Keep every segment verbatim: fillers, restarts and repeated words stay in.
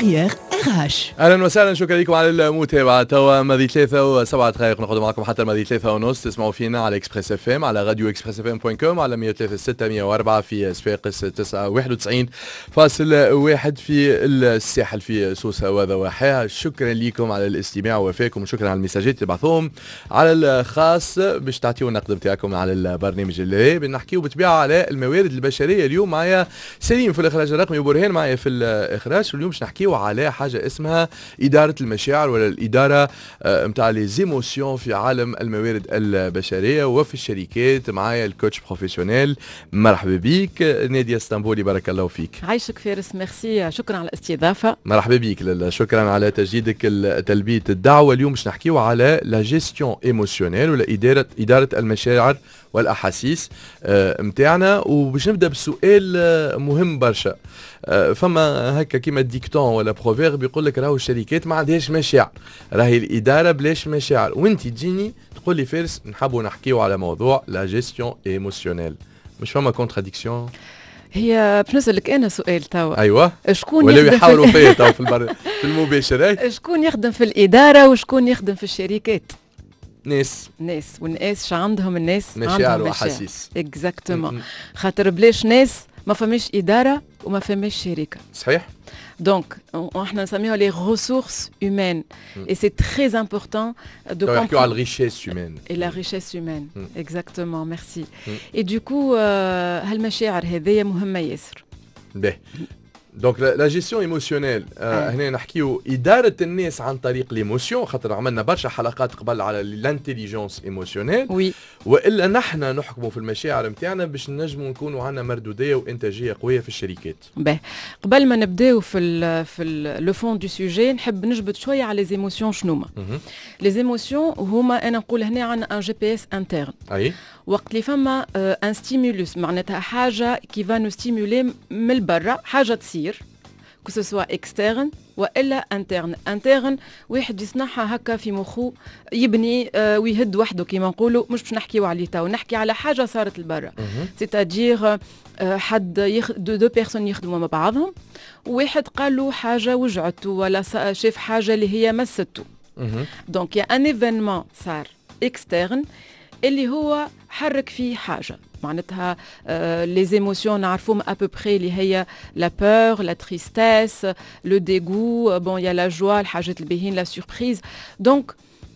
كارير ار اتش. اهلا وسهلا، شكرا لكم على المتابعه. توا ماضي ثلاثة وسبعة دقائق نقعد معكم حتى ماضي ثلاثة ونص. تسمعوا فينا على اكسبريس اف ام، على راديو اكسبريس اف ام دوت كوم، على مية وثلاثة ستة مية وأربعة في صفاقس، تسعة واحد وتسعين فاصل واحد في الساحل في سوسة وضواحيها. شكرا لكم على الاستماع ووفاكم، وشكرا على المساجات اللي تبعثوهم على الخاص باش تعطيوا النقد نتاعكم على البرنامج اللي بنحكيو بالطبيعه على الموارد البشريه. اليوم معايا سليم في الاخراج الرقمي وبرهان معايا في الاخراج. اليوم باش نحكيو على حاجه اسمها اداره المشاعر، ولا الاداره نتاع لي زيموسيون في عالم الموارد البشريه وفي الشركات. معايا الكوتش بروفيسيونيل، مرحبا بيك ناديه اسطنبولي، بارك الله فيك. عايشك فارس، ميرسي، شكرا على الاستضافه. مرحبا بيك، شكرا على تجديدك تلبيه الدعوه. اليوم باش نحكيو على لا جيستيون ايموسيونيل، ولا اداره اداره المشاعر والاحاسيس نتاعنا. وباش نبدا بسؤال مهم برشا. فما هكا كيما ديكتون ولا بروفيرب يقول لك راهو الشركات ما عندهاش مشاعر، راهي الاداره بلاش مشاعر. وانت تجيني تقول لي فارس نحبوا نحكيو على موضوع لا جيستيون ايموسيونيل، مش فما كونتراديكسيون؟ هي باش نسالك انا سؤال توا. ايوه، شكون ولا يخدم يحاولوا فيا توا في البر... في المباشر؟ شكون يخدم في الاداره وشكون يخدم في الشركات؟ ناس ناس، والناس شو عندهم؟ الناس مشاعر واحاسيس. اكزاكتومون. خاطر بلاش ناس ما فماش اداره وما فماش شركه. صحيح. Donc, on a nommé les ressources humaines. Mm. Et c'est très important de comprendre la richesse humaine. Et la richesse humaine, mm. exactement, merci. Mm. Et du coup, هالمشاعر هذيا مهمة ياسر. باهي. دونك لا جيستيون ايموسيونيل، هنا نحكيو اداره الناس عن طريق ليموسيون، خاطر عملنا برشا حلقات قبل على لانتيليجونس ايموسيونيل. وي. والا نحن نحكموا في المشاعر نتاعنا باش نجموا نكونوا عندنا مردوديه وانتاجيه قويه في الشركات. باهي، قبل ما نبداو في ال في لو فون دو سوجي نحب نجبد شويه على لي زيموسيون. شنوما لي زيموسيون؟ هما انا نقول هنا عندنا ان جي بي اس انترن. اي وقت اللي فما ان ستيمولوس، معناتها حاجه كي فا نو ستيمولي من البرا، حاجه تصير كو سوا اكسترن والا انترن. انترن واحد يصنعها هكا في مخو، يبني آه ويهد وحده كيما نقولوا، مش باش نحكيو عليه تو، نحكي على حاجه صارت لبرا. سيتادير آه حد يخ... دو, دو بيرسون يخدموا مع بعضهم، وواحد قال له حاجه وجعته ولا شاف حاجه اللي هي مسته. دونك يا ان ايفينمون صار اكسترن اللي هو حرك فيه حاجه، معناتها لي زيموسيون نعرفوهم ابو بري، اللي هي لا بور، لا تريستيس، لو ديغو، بون يا لا جوا، الحاجات الباهين، لا سوربريز. دونك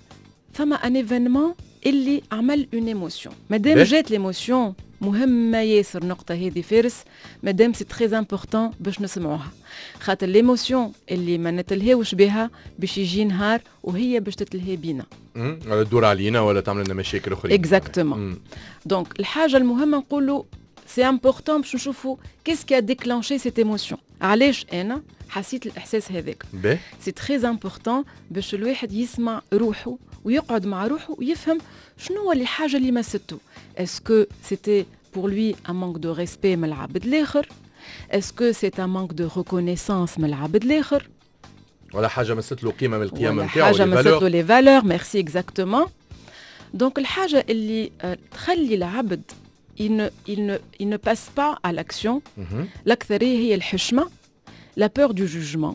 ثم ان ايفينمون اللي عمل اون ايموسيون. مادام جات ليموسيون، مهمه ياسر النقطه هذه فارس، مادام سي تري امبورطون باش نسمعوها، خاطر ليموسيون اللي ما نتلهاوش بها باش يجي نهار وهي باش تتلهي بينا، ولا تدور علينا ولا تعمل لنا مشاكل اخرين. اكزاكتومون. دونك الحاجه المهمه نقولوا سي امبورطون باش نشوفوا كيس كي ا ديكلانشي سيت ايموسيون، علاش انا حسيت الاحساس هذاك. سي تري امبورطون باش الواحد يسمع روحه ويقعد مع روحه ويفهم شنو هو الحاجه اللي مسته. اسكو سيتي بور لوي ان مانك دو ريسبي من العبد الاخر؟ اسكو سي ان مانك دو ريكونيسانس من العبد الاخر؟ ولا حاجه مسات له قيمه من القيم نتاعو، حاجه مسات له لي فالور. ميرسي، اكزاكتومون. دونك الحاجه اللي تخلي العبد il ne il ne il ne passe pas à l'action الاكثريه هي الحشمه، لا بور دو جوجمون.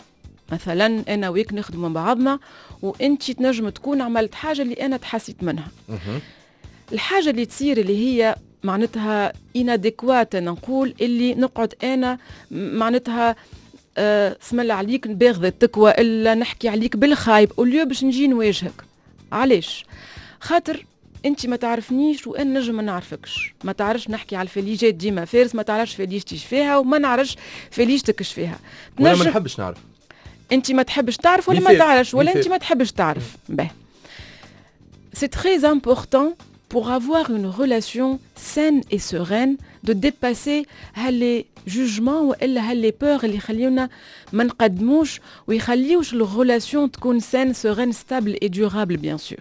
مثلا انا وياك نخدموا مع بعضنا وانت تنجم تكون عملت حاجه اللي انا تحسيت منها. الحاجه اللي تصير اللي هي معناتها اناديكوات، نقول اللي نقعد انا معناتها أه اسم الله عليك باغذتك والا نحكي عليك بالخايب اوليو باش نجي نواجهك. علاش؟ خاطر انت ما تعرفنيش وانا نجم ما نعرفكش، ما تعرفش نحكي على الفليجات ديما فارس، ما تعرفش فليجتي فيها وما نعرفش فليجتك فيها. ولا ما نحبش نعرف، انت ما تحبش تعرف ولا ما تعرفش، ولا انت ما تحبش تعرف. باهي، c'est très important pour avoir une relation saine et sereine de dépasser هاللي جوجمون والا هاللي بور اللي يخليونا ما نقدموش ويخليوش الريلاسيون تكون سان سيرين ستابل اي ديورابل. بيان سور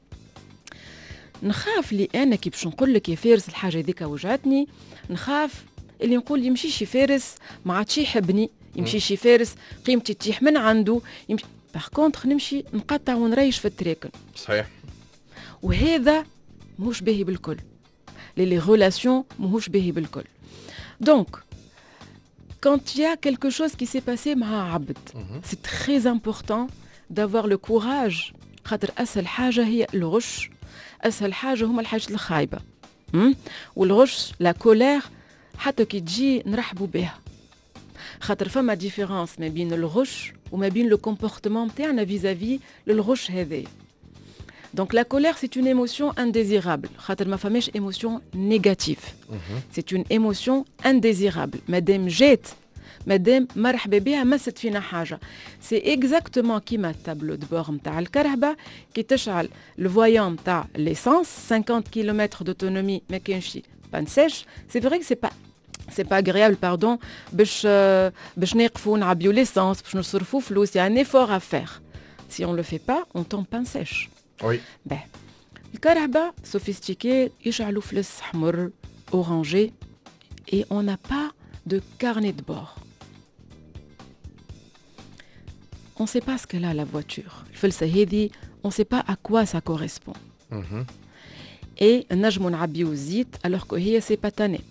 نخاف لي انا كي باش نقول لك يا فارس الحاجه هذيك وجعتني، نخاف اللي نقول يمشي شي فارس ما عادش يحبني، يمشي شي فارس قيمتي تطيح من عنده، يمشي باغ كونتر نمشي نقطع ونريش في التراكن. صحيح. وهذا ماهوش باهي بالكل، لي ريلاسيون ماهوش باهي بالكل. دونك quand il y a quelque chose qui s'est passé مع عبد c'est très important d'avoir le courage خاطر أسهل حاجة هي الغش أسهل حاجة هما الحاجات الخايبة والغش لا كولير حتى كي تجي نرحبوا بها خاطر فما ديفيرونس ما بين الغش وما بين لو كومبورتمون نتاعنا فيزافي للغش هذا. Donc la colère c'est une émotion indésirable خاطر ما فماش émotion négative. C'est une émotion indésirable. مادام جات مادام مرحبا بها مست فينا حاجة. C'est exactement كيما التابلو دو بور نتاع الكرهبة كي تشعل الفويون نتاع ليسانس cinquante kilomètres d'autonomie ما كانش بان سيش. C'est vrai que c'est pas c'est pas agréable pardon باش باش نقفوا نعبيو ليسانس باش نصرفوا فلوس. Il y a un effort à faire. Si on le fait pas on tombe pan sèche. Oui. Ben, الكرهبة sophistiqué يشعلوا فلس حمر orangé et on n'a pas de carnet de bord. On ne sait pas ce qu'elle a la voiture. الفلسة هذه on ne sait pas à quoi ça correspond. Mhm. Et نجمو نعبيو الزيت alors que هي c'est باتانيت.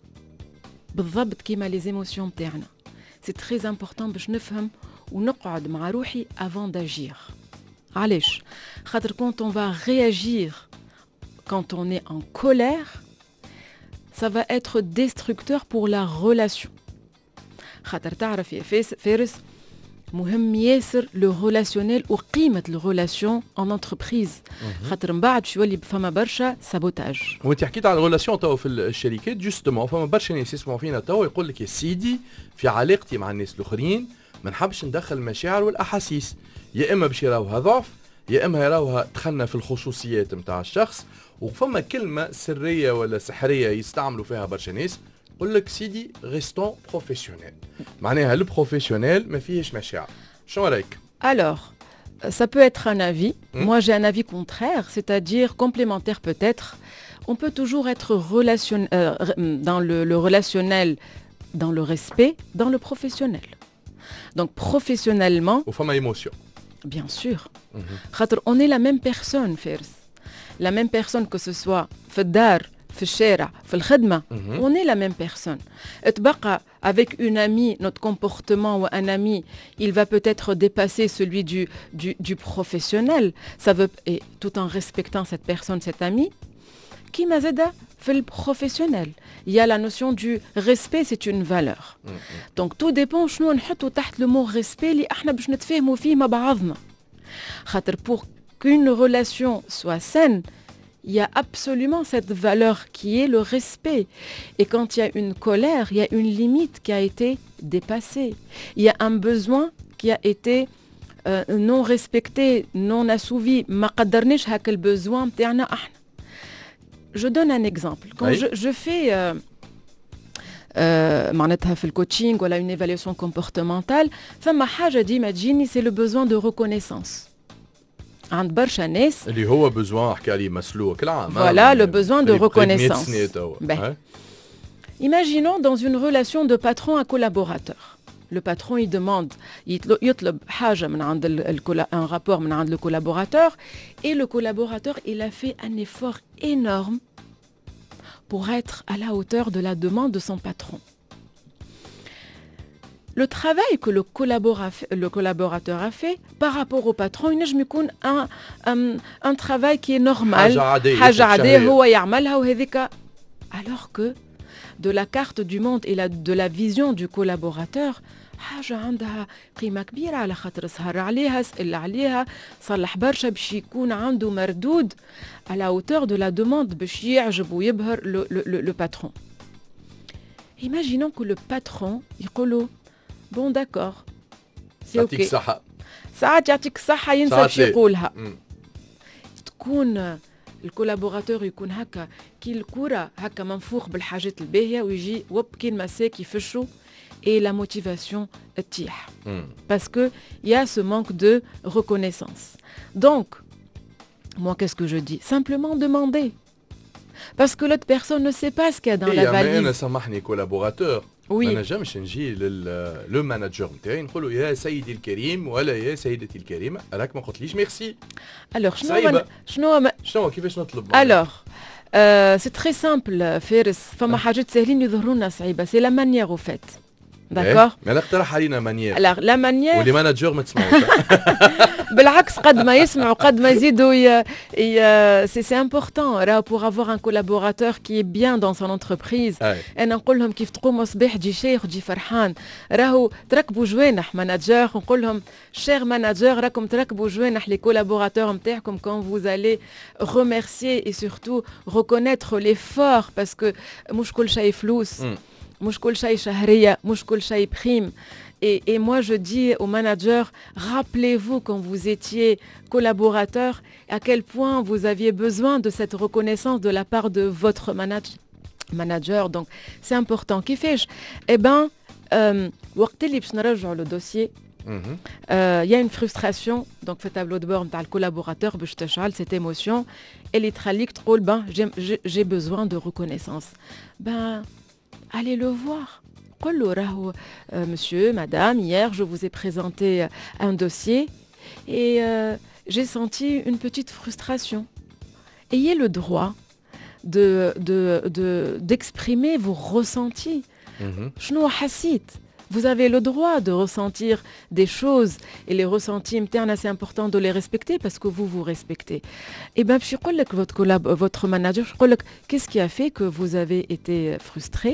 بالضبط كيما les émotions نتاعنا. C'est très important باش نفهم ونقعد مع روحي avant d'agir. علاش؟ خاطر quand on va réagir, quand on est en colère, ça va être destructeur pour la relation. خاطر تعرف يا فارس مهم ياسر لو ريلاسيونيل وقيمة الريلاسيون ان انتربريز خاطر من بعد باش يولي فما برشا سابوتاج. وانت حكيت على الريلاسيون تو في الشركات جوستومون فما برشا ناس يسمعوا فينا تو يقول لك يا سيدي في علاقتي مع الناس الاخرين ما نحبش ندخل المشاعر والاحاسيس يا اما باش يراوها ضعف يا اما يراوها دخلنا في الخصوصيات نتاع الشخص وفما كلمه سريه ولا سحريه يستعملوا فيها برشا ناس يقول لك سيدي ريستون بروفيسيونيل معناها البروفيسيونيل ما فيهش مشاعر. شنو رايك؟ Alors, ça peut être un avis. Hmm? Moi, j'ai un avis contraire, c'est-à-dire complémentaire peut-être. On peut toujours être relation, euh, dans le, le relationnel, dans le respect, dans le professionnel. Donc, professionnellement... Ou femme à émotion. Bien sûr. Mm-hmm. On est la même personne, Fers. La même personne que ce soit في الدار في الشارع في الخدمة. Mm-hmm. On est la même personne. تبقى avec une amie, notre comportement ou un ami, il va peut-être dépasser celui du, du, du professionnel. Ça veut, et tout en respectant cette personne, cet ami, qui m'a aidé fait le professionnel. Il y a la notion du respect, c'est une valeur. Mm-hmm. Donc tout dépend شنو نحطوا تحت le mot respect اللي احنا باش نتفاهموا فيه مع بعضنا. خاطر pour qu'une relation soit saine, il y a absolument cette valeur qui est le respect. Et quand il y a une colère, il y a une limite qui a été dépassée. Il y a un besoin qui a été euh, non respecté, non assouvi. ما قدرناش هاك الbesoin نتاعنا احنا. Je donne un exemple. Quand oui. je, je fais euh, euh, معناتها في الكوتشينغ ولا une évaluation comportementale, فما حاجة ديما تجيني c'est le besoin de reconnaissance. عند برشا ناس اللي هو besoin حكى لي مسلوق العام. Voilà le besoin de reconnaissance. Ben. Imaginons dans une relation de patron à collaborateur. Le patron il demande يطلب حاجة من عند un rapport من عند le collaborateur et le collaborateur il a fait un effort énorme pour être à la hauteur de la demande de son patron. Le travail que le, le collaborateur a fait par rapport au patron, il y a un, un, un travail qui est normal. Alors que de la carte du monde et la, de la vision du collaborateur, حاجة عندها قيمة كبيرة على خاطر سهر عليها سأل عليها صلح برشا باش يكون عنده مردود à la hauteur de la demande باش يعجب ويبهر le, le, le, le patron. Imaginons que le patron يقولوا bon d'accord c'est ok ساعات يعطيك الصحة ينسى باش يقولها تكون الكولابوراتور يكون هكا كي الكرة هكا منفوخ بالحاجات الباهية ويجي وب كي المساك يفشوا et la motivation تيح parce que il y a ce manque de reconnaissance. Donc moi qu'est-ce que je dis? Simplement demander parce que l'autre personne ne sait pas ce qu'il y a dans la valise. أنا سامحني collaborateur oui. ما نجمش نجي لو مانجر نتاعي نقول له يا سيدي الكريم ولا يا سيدتي الكريمه راك ما قلتليش ميرسي. alors شنو شنو شنو كيفاش نطلب؟ alors euh, c'est très simple فارس فما حاجات ساهلين يظهروا لنا صعيبه c'est la manière au fait. داكور. ما اقترح علينا مانيير. alors la manière واللي مانجر ما تسمعوش. بالعكس قد ما يسمعوا قد ما يزيدوا ي... ي... c'est c'est important راه pour avoir un collaborateur qui est bien dans son entreprise. انا نقول لهم كيف تقوموا صباح تجي شيخ وتجي فرحان راهو تركبوا جوانح ماناجر نقول لهم cher manager راكم تركبوا جوانح les collaborateurs نتاعكم quand vous allez remercier et surtout reconnaître l'effort parce que مش كل شيء فلوس مش كل شيء شهرية مش كل شيء prime. Et, et moi, je dis aux managers, rappelez-vous quand vous étiez collaborateur, à quel point vous aviez besoin de cette reconnaissance de la part de votre manage- manager. Donc, c'est important. Qui fais-je? Eh bien, وقت اللي باش نرجعوا le dossier, il y a une frustration. Donc, في tableau de bord نتاع le collaborateur باش تشعل cette émotion. اللي تخليك تقول, ben, j'ai, j'ai besoin de reconnaissance. Ben, allez le voir. Euh, monsieur, madame, hier je vous ai présenté un dossier et euh, j'ai senti une petite frustration. Ayez le droit de, de, de, d'exprimer vos ressentis. Mm-hmm. Vous avez le droit de ressentir des choses et les ressentis internes, c'est important de les respecter parce que vous vous respectez. Et bien, je dis que votre, collab, votre manager, je dis qu'est-ce qui a fait que vous avez été frustré?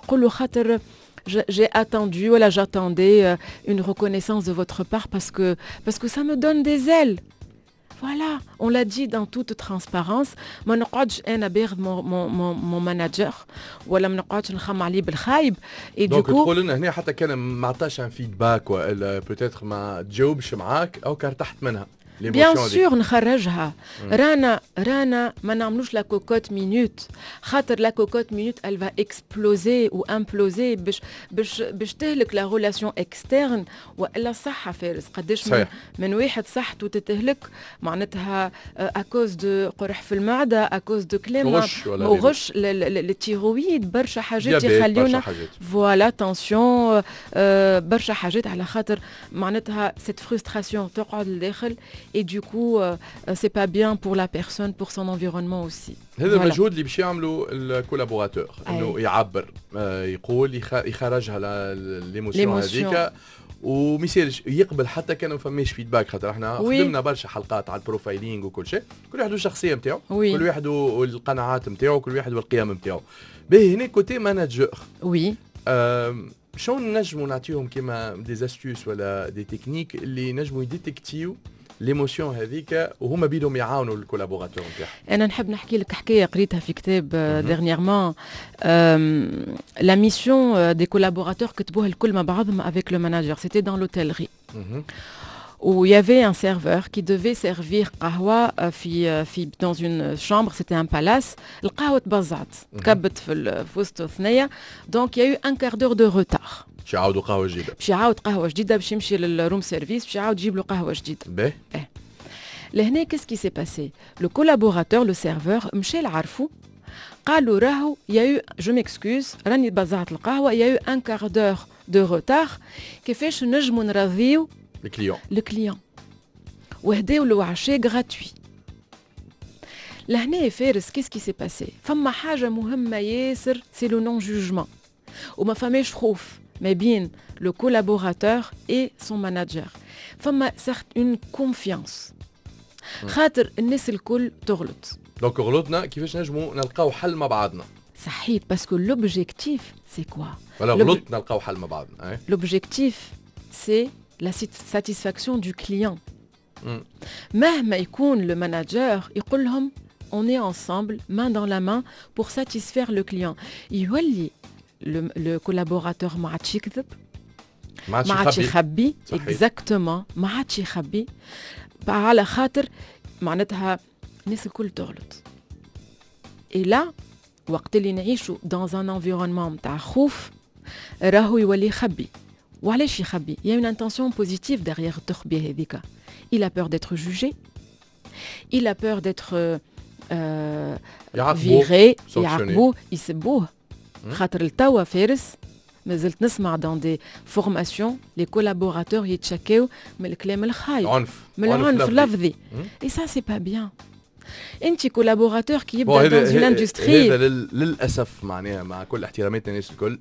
J'ai attendu, voilà, j'attendais une reconnaissance de votre part parce que, parce que ça me donne des ailes. Voilà, on l'a dit dans toute transparence. ما نقعدش أنا باخذ mon, mon, mon, mon manager ولا ما نقعدش نخمم عليه بالخايب. Et donc du coup تقول لنا هنا حتى كان ما عطاش un feedback ولا peut-être ما تجاوبش معاك أو كارتحت منها. Bien sûr نخرجها. رانا رانا ما نعملوش لا كوكوت مينوت خاطر لا كوكوت مينوت elle va exploser ou imploser باش باش باش تهلك لا ريلاسيون اكسترن والا صحه فارس قداش من, من واحد صحته تتهلك معناتها اكوز دو قرح في المعده اكوز دو كليما وغش التيرويد برشا حاجات يخليونا فوالا تنسيون برشا حاجات على خاطر معناتها cette frustration تقعد لداخل. Et du coup, euh, c'est pas bien pour la personne, pour son environnement aussi. هذا المجهود اللي باش يعملوا الكولابوراتور انه يعبر يقول يخرجها ليموسيون هذيك وما يصيرش يقبل حتى كان ما فماش فيدباك خاطر احنا خدمنا برشا حلقات على البروفايلينغ وكل شيء كل واحد والشخصيه نتاعو كل واحد والقناعات نتاعو كل واحد والقيم نتاعو. باهي هنا كوتي ماناجر وي شلون نجموا نعطيهم كيما دي زاستيوس ولا دي تكنيك اللي نجموا يديتكتيو ليموسيون هذيك وهما بيدهم يعاونوا الكولابوراتور نتاعهم. انا نحب نحكي لك حكايه قريتها في كتاب ديرنييرمون لا ميسيون دي كولابوراتور كتبوها الكل مع بعضهم avec le manager. C'était dans l'hôtellerie. Où il y avait un serveur qui devait servir قهوة في في dans une chambre, c'était un palace. القهوة تبزعت تكبت في وسط ثنية. Donc il y a eu un quart d'heure de retard. باش يعاودوا قهوه جديده باش يعاود قهوه جديده باش يمشي للروم سيرفيس باش يعاود يجيب له قهوه جديده. باهي اه لهنا كيس كي سي باسي لو كولابوراتور لو سيرفور مشى لعرفو قالوا راهو يا يو جو ميكسكوز راني بزعت القهوه يا يو ان كار دور دو روتار كيفاش نجموا نراضيو الكليون الكليون وهداو له عشاء غراتوي. لهنا فارس كيس كي سي باسي فما حاجه مهمه ياسر سي لو نون جوجمون وما فماش خوف ما بين le collaborateur et son manager. فما certes une confiance. خاطر الناس الكل تغلط. دونك غلطنا كيفاش نجموا نلقاو حل مع بعضنا. صحيح باسكو l'objectif c'est quoi؟ ولا غلط نلقاو حل مع بعضنا. L'objectif c'est la satisfaction du client. مهما يكون le manager يقول لهم on est ensemble main dans la main pour satisfaire le client. يولي le, le collaborateur ما عادش يكذب ما عادش يخبي اكزاكتومون ما عادش يخبي على خاطر معناتها الناس الكل تغلط. اي لا وقت اللي نعيشوا dans un environnement نتاع خوف راهو يولي يخبي. وعلاش يخبي؟ il y a une intention positive derrière التخبيه هذيك. il a peur d'être jugé, il a peur d'être euh, viré, يعاقبوه يسبوه. خاطر التوا فارس مازلت نسمع dans des formations les collaborateurs يتشكاو من الكلام الخايب عنف من العنف اللفظي. et ça c'est pas bien. انت كولابوراتور كي يبدا dans une industrie هذا للاسف معناها مع كل احتراماتنا الناس الكل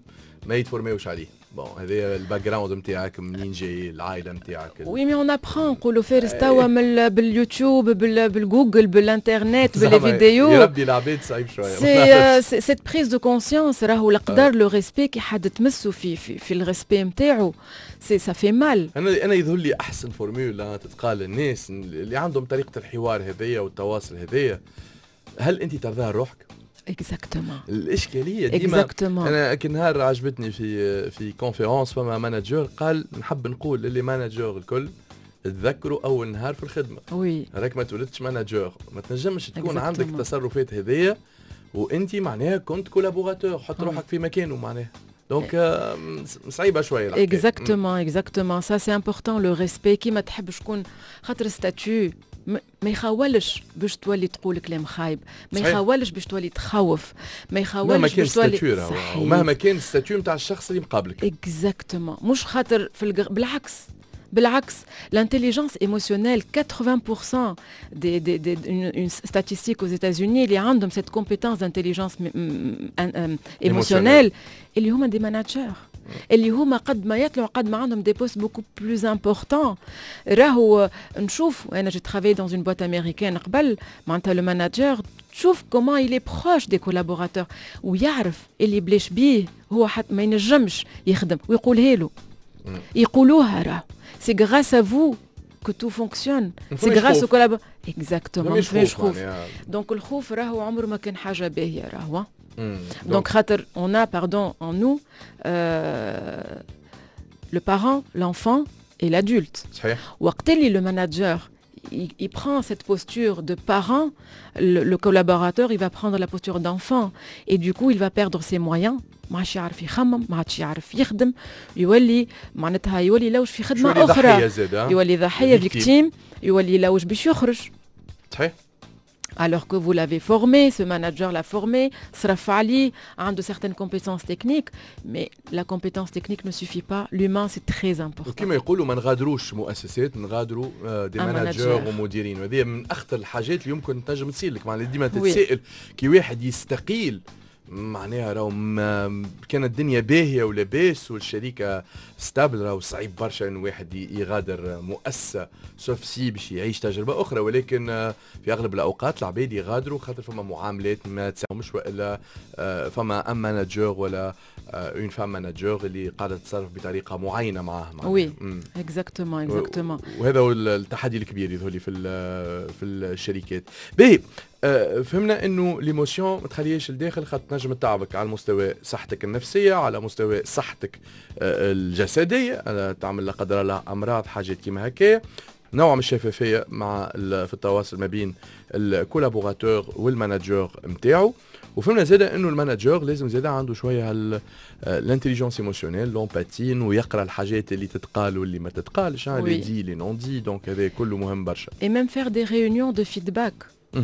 ما يتفورميوش عليه. بون هذا الباك جراوند نتاعك منين جاي العائله نتاعك. وي مي اون ابرون نقولوا فارس توا من باليوتيوب بالجوجل بالانترنت بالفيديو. يربي العباد صعيب شويه. سي سيت بريز دو كونسيونس راهو القدر لو ريسبي كي حد تمسو في في, في الريسبي نتاعو سي سا في مال. انا انا يظهر لي احسن فورمولا تتقال للناس اللي عندهم طريقه الحوار هذيا والتواصل هذيا. هل انت ترضاها لروحك؟ اكزاكتومون. الاشكاليه ديما انا كي نهار عجبتني في في كونفيرونس فما مانجر قال نحب نقول للي مانجر الكل تذكروا اول نهار في الخدمه. وي راك ما تولدتش مانجر، ما تنجمش تكون عندك التصرفات هذيا وانت معناها كنت كولابوراتور. حط روحك في مكانه معناها. دونك صعيبه شويه الحكايه. اكزاكتومون اكزاكتومون سا سي امبورطون لو ريسبي. كيما تحب شكون خاطر ستاتيو ما يخاولش باش تولي تقول كلام خايب، ما يخاولش باش تولي تخوف، ما يخاولش باش تولي صحيح. ومهما كان الستاتيو نتاع الشخص اللي مقابلك. اكزاكتومون مش خاطر في الجر... بالعكس بالعكس الانتليجنس ايموشنيل ثمانين بالمئة دي دي دي اون ستاتستيك aux États-Unis اللي عندهم cette compétence d'intelligence émotionnelle اللي هما دي ماناجر اللي هما قد ما يطلعوا قد ما عندهم دي بوست بوكو بلوز امبورطون. راهو نشوف انا جي ترافاي دون اون بوات امريكان قبل معناتها لو ماناجر تشوف كومون يلي بروش دي كولابوراتور ويعرف اللي بلاش بيه هو حتى ما ينجمش يخدم ويقولها له يقولوها. راه سي غراس ا فو que tout fonctionne. C'est grâce au collaborateur. Exactement. ما فيش خوف. دونك الخوف راهو عمره ما كان حاجه باهيه راهو. Donc خاطر on a pardon en nous euh, le parent, l'enfant et l'adulte. صحيح. وقت اللي le manager il, il prend cette posture de parent, le, le collaborateur il va prendre la posture d'enfant et du coup il va perdre ses moyens. ما عادش يعرف يخمم، ما عادش يعرف يخدم، يولي معناتها يولي لوج في خدمه اخرى، يولي ضحيه فيكتيم، يولي لوج باش يخرج. صحيح. Alors que vous l'avez formé, ce manager l'a formé, صرف عليه، عنده certaines compétences techniques, mais la compétence technique ne suffit pas. L'humain c'est très important. وكما يقولوا ما نغادروش مؤسسات، نغادروا دي ماناجر ومديرين، وهذه من اخطر الحاجات اللي يمكن تنجم تصير لك. معناها ديما تتسائل كي واحد يستقيل معناها راهو كانت الدنيا باهيه ولاباس والشركه ستابل، راهو صعيب برشا ان واحد يغادر مؤسسه سوف سي باش يعيش تجربه اخرى. ولكن في اغلب الاوقات العباد يغادروا خاطر فما معاملات ما تساومش، والا فما ام ماناجر ولا اون فام ماناجر اللي قاعده تتصرف بطريقه معينه معاه. وي اكزاكتومون اكزاكتومون. وهذا هو التحدي الكبير يظهر لي في في الشركات. باهي فهمنا انه ليموسيون ما تخليهاش لداخل خاطر تنجم تعبك على مستوى صحتك النفسيه، على مستوى صحتك الجسديه، تعمل لا قدر الله امراض حاجات كيما هكايا. نوع من الشفافيه مع في التواصل ما بين الكولابوراتور والماناجر نتاعو. وفهمنا زاده انه الماناجر لازم زاده عنده شويه الانتليجنس ايموشنيل، لومباتي، انه يقرا الحاجات اللي تتقال واللي ما تتقالش، اللي دي اللي نون دي. دونك هذا كله مهم برشا. اي ميم فير دي ريونيون دو فيدباك.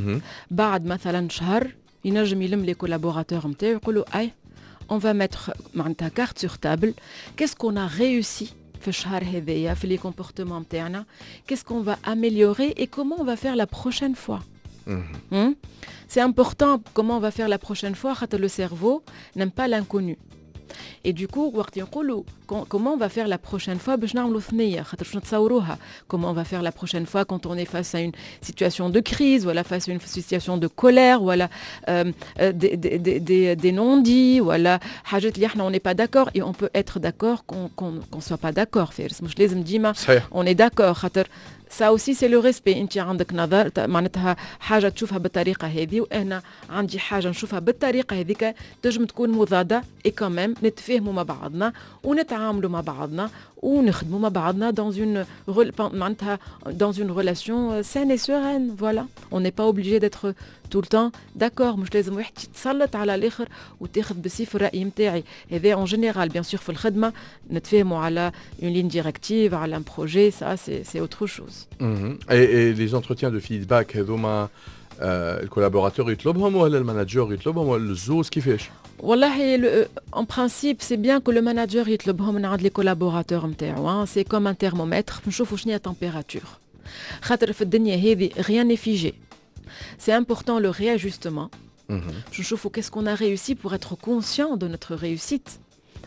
بعد مثلا شهر ينجم يلم لي كولابوراتور نتاعو يقولوا اي اون فا ميتر معناتها كارت سور تابل كيسكو نا ريوسي في الشهر هذايا في لي كومبورتمون نتاعنا، كيسكو فا اميليوري اي كومون va faire la prochaine fois. Hmm? C'est important comment on va faire la prochaine fois خاطر le cerveau n'aime pas l'inconnu. Et du coup وقت يقولوا comment on va faire la prochaine fois باش نعملوا ثنيه خاطر باش نتصوروها. Comment on va faire la prochaine fois quand on est face à une situation de crise, voilà, face à une situation de colère, voilà, euh, des, des, des, des, des non-dits, voilà, حاجات اللي احنا on n'est pas d'accord et on peut être d'accord qu'on qu'on qu'on soit pas d'accord. فارس مش لازم ديما on est d'accord خاطر ça aussi c'est le respect. انت عندك نظر معناتها حاجه تشوفها بالطريقه هذه وانا عندي حاجه نشوفها بالطريقه هذيك، تنجم تكون مضاده اي كمان نتفاهموا مع بعضنا ونتعاملوا مع بعضنا ونخدموا مع بعضنا dans une معناتها dans une relation saine et sereine. Voilà, on n'est pas obligé d'être tout le temps d'accord. مش لازم واحد يتسلط على الاخر وتاخذ بسيف الراي نتاعي. هذا en général bien sûr في الخدمه نتفاهموا على une ligne directive على un projet, ça c'est c'est autre chose. Mmh. Et, et les entretiens de feedback هذوما الكولابوراتور يطلبهم ولا الماناجر يطلبهم ولا الزوز كيفاش؟ والله en principe c'est bien que le manager يطلبهم من عند les collaborateurs نتاعو. C'est comme un thermomètre نشوفوا شنو هي التمبيراتور خاطر في الدنيا هذه rien n'est figé. C'est important le réajustement. Mmh. نشوفوا qu'est-ce qu'on a réussi pour être conscient de notre réussite.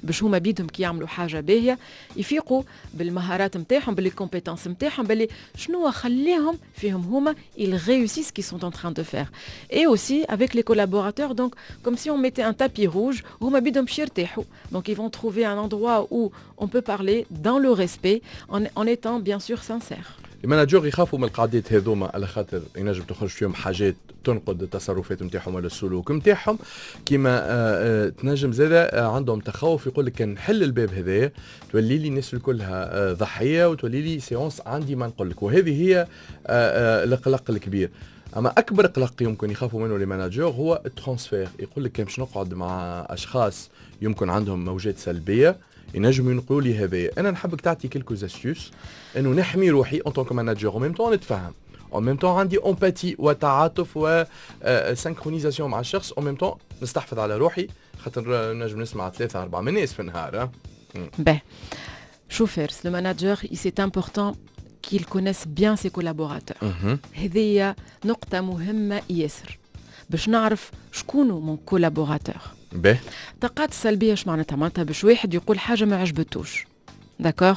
باش هما بيدهم كي يعملوا حاجه باهيه يفيقوا بالمهارات نتاعهم باللي كومبيتونس نتاعهم باللي شنو خليهم فيهم هما ils réussissent ce qu'ils sont en train de faire. Et aussi avec les collaborateurs, donc comme si on mettait un tapis rouge, هما بيدهم باش يرتاحوا. Donc ils vont trouver un endroit où on peut parler dans le respect en, en étant bien sûr sincère. المانجر يخافوا من القعدات هذوما على خاطر ينجم تخرج فيهم حاجات تنقد التصرفات نتاعهم ولا السلوك نتاعهم كيما آه آه تنجم زاده آه عندهم تخوف يقول لك كان نحل الباب هذايا تولي لي الناس كلها آه ضحيه وتولي لي سيونس عندي ما نقول لك وهذه هي آه آه القلق الكبير. اما اكبر قلق يمكن يخافوا منه لي مانجر هو الترانسفير يقول لك كان باش نقعد مع اشخاص يمكن عندهم موجات سلبيه ينجموا ينقلوا لي هذايا. انا نحبك تعطي كيلكو زاستيوس انه نحمي روحي اون طونك مانجر او ميم طون نتفاهم او ميم طون عندي امباتي وتعاطف وسينكرونيزاسيون مع الشخص او ميم طون نستحفظ على روحي خاطر نجم نسمع ثلاثه اربعه من الناس في النهار. Ben, chauffeurs, le manager, c'est important qu'il connaisse bien ses collaborateurs. هذه نقطة مهمة ياسر باش نعرف شكونو من كولابوراتور. به الطاقات السلبية اش معناتها؟ معناتها باش واحد يقول حاجة ما عجبتوش. داكور؟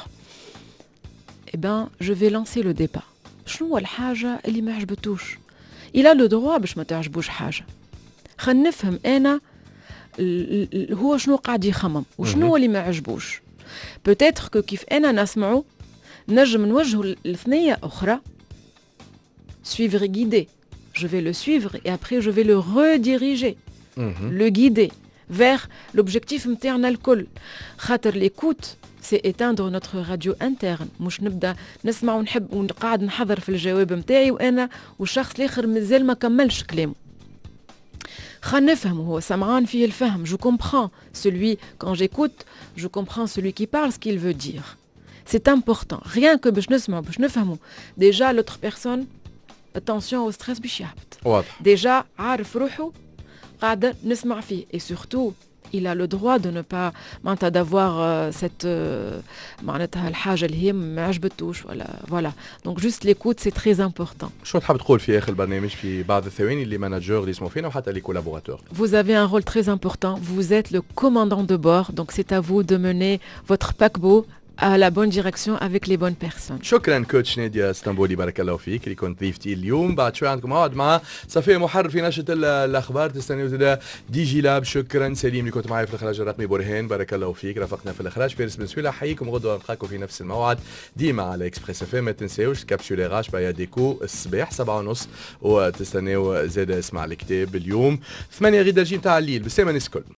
Eh ben, je vais lancer le débat. شنو هو الحاجة اللي ما عجبتوش؟ Il a le droit باش ما تعجبوش حاجة. خلينا نفهم أنا هو شنو قاعد يخمم وشنو اللي ما عجبوش. Peut-être que كيف أنا نسمعه نجم نوجهه لثنية أخرى. Suivre et guider. Je vais le suivre et après je vais le rediriger. Le guider vers l'objectif نتاعنا الكل. خاطر l'écoute c'est éteindre notre radio interne. مش نبدا نسمع ونحب ونقعد نحضر في الجواب نتاعي وانا والشخص الاخر مازال ما كملش كلامه. خلينا نفهم هو سمعان فيه الفهم. Je comprends celui quand j'écoute, je comprends celui qui parle ce qu'il veut dire. C'est important. Rien que باش نسمع باش نفهمه. Déjà l'autre personne attention au stress باش يهبط. واضح. Déjà عارف روحه قاعدة نسمع فيه et surtout il a le droit de ne pas معناتها d'avoir euh, cette euh, معناتها الحاجة اللي هي ما عجبتوش ولا voilà. Donc juste l'écoute c'est très important. شو تحب تقول في آخر البرنامج في بعض الثواني اللي مانجر اللي يسمعوا فينا وحتى لي كولابوراتور؟ Vous avez un rôle très important. Vous êtes le commandant de bord. Donc c'est à vous de mener votre paquebot à la bonne direction avec les bonnes personnes. شكرا كوتش نادية اسطنبولي بارك الله فيك اللي كنت ضيفتي اليوم. بعد شوي عندكم موعد مع صفية محرر في نشرة الاخبار تستنيوا تدا دي جي لاب. شكرا سليم اللي كنت معي في الاخراج الرقمي برهان بارك الله فيك رافقنا في الاخراج فارس بن سويلة. حييكم غدوه نلقاكم في نفس الموعد ديما على اكسبريس اف ام. ما تنساوش كابسول غاش بايا ديكو الصباح سبعة ونص وتستناو زاد اسمع الكتاب اليوم ثمانية غير درجين تاع الليل. بالسلامة الناس الكل.